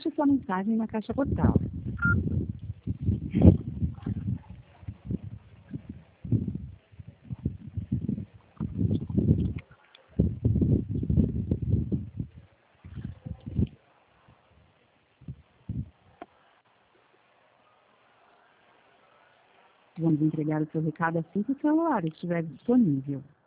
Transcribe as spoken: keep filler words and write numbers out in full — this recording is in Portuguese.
Deixe sua mensagem na caixa postal. Vamos entregar o seu recado assim que o celular estiver disponível.